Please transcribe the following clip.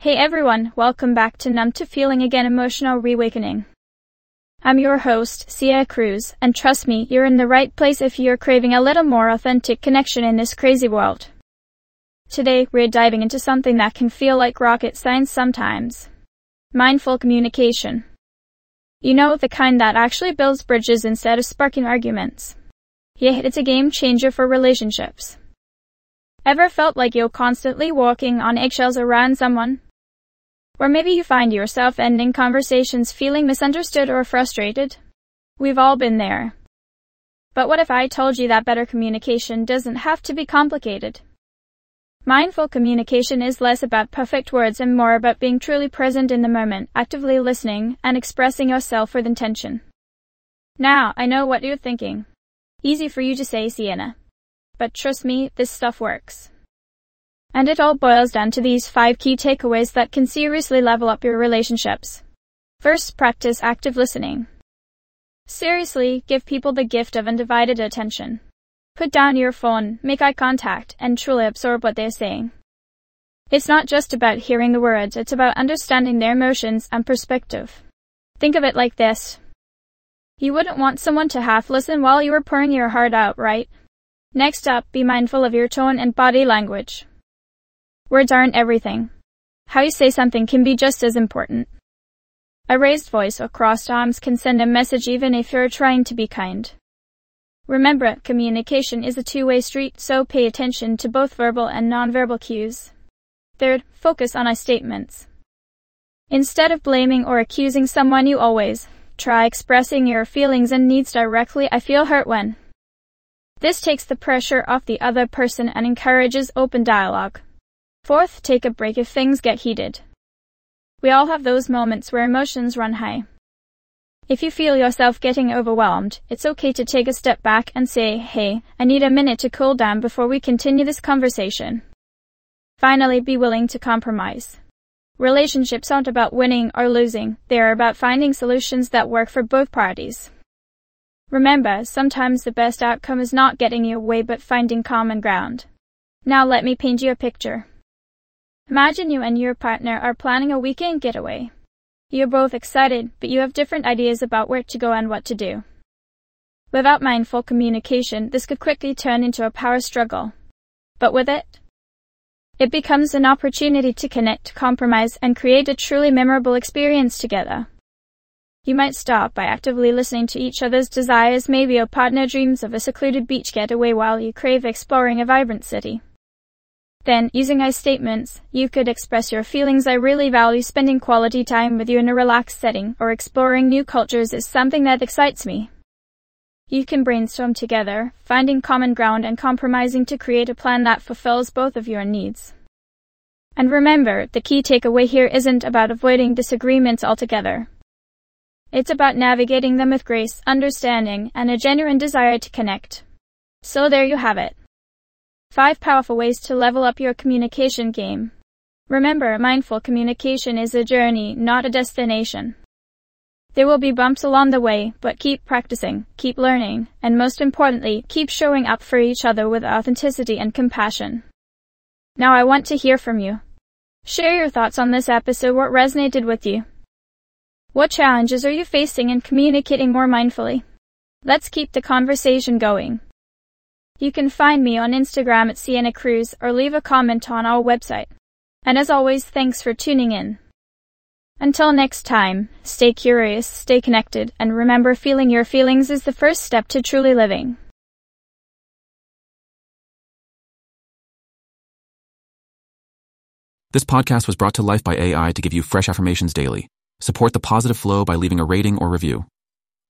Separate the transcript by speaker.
Speaker 1: Hey everyone, welcome back to Numb to Feeling Again Emotional Reawakening. I'm your host, Sienna Cruz, and trust me, you're in the right place if you're craving a little more authentic connection in this crazy world. Today, we're diving into something that can feel like rocket science sometimes. Mindful communication. You know, the kind that actually builds bridges instead of sparking arguments. Yeah, it's a game changer for relationships. Ever felt like you're constantly walking on eggshells around someone? Or maybe you find yourself ending conversations feeling misunderstood or frustrated. We've all been there. But what if I told you that better communication doesn't have to be complicated? Mindful communication is less about perfect words and more about being truly present in the moment, actively listening, and expressing yourself with intention. Now, I know what you're thinking. Easy for you to say, Sienna. But trust me, this stuff works. And it all boils down to these 5 key takeaways that can seriously level up your relationships. First, practice active listening. Seriously, give people the gift of undivided attention. Put down your phone, make eye contact, and truly absorb what they're saying. It's not just about hearing the words, it's about understanding their emotions and perspective. Think of it like this. You wouldn't want someone to half listen while you were pouring your heart out, right? Next up, be mindful of your tone and body language. Words aren't everything. How you say something can be just as important. A raised voice or crossed arms can send a message even if you're trying to be kind. Remember, communication is a two-way street, so pay attention to both verbal and nonverbal cues. Third, focus on I statements. Instead of blaming or accusing someone, you always try expressing your feelings and needs directly. I feel hurt when. This takes the pressure off the other person and encourages open dialogue. Fourth, take a break if things get heated. We all have those moments where emotions run high. If you feel yourself getting overwhelmed, it's okay to take a step back and say, hey, I need a minute to cool down before we continue this conversation. Finally, be willing to compromise. Relationships aren't about winning or losing, they are about finding solutions that work for both parties. Remember, sometimes the best outcome is not getting your way but finding common ground. Now let me paint you a picture. Imagine you and your partner are planning a weekend getaway. You're both excited, but you have different ideas about where to go and what to do. Without mindful communication, this could quickly turn into a power struggle. But with it, it becomes an opportunity to connect, compromise, and create a truly memorable experience together. You might start by actively listening to each other's desires. Maybe your partner dreams of a secluded beach getaway while you crave exploring a vibrant city. Then, using I statements, you could express your feelings. I really value spending quality time with you in a relaxed setting, or exploring new cultures is something that excites me. You can brainstorm together, finding common ground and compromising to create a plan that fulfills both of your needs. And remember, the key takeaway here isn't about avoiding disagreements altogether. It's about navigating them with grace, understanding, and a genuine desire to connect. So there you have it. 5 powerful ways to level up your communication game. Remember, mindful communication is a journey, not a destination. There will be bumps along the way, but keep practicing, keep learning, and most importantly, keep showing up for each other with authenticity and compassion. Now I want to hear from you. Share your thoughts on this episode. What resonated with you? What challenges are you facing in communicating more mindfully? Let's keep the conversation going. You can find me on Instagram at Sienna Cruz or leave a comment on our website. And as always, thanks for tuning in. Until next time, stay curious, stay connected, and remember, feeling your feelings is the first step to truly living.
Speaker 2: This podcast was brought to life by AI to give you fresh affirmations daily. Support the positive flow by leaving a rating or review.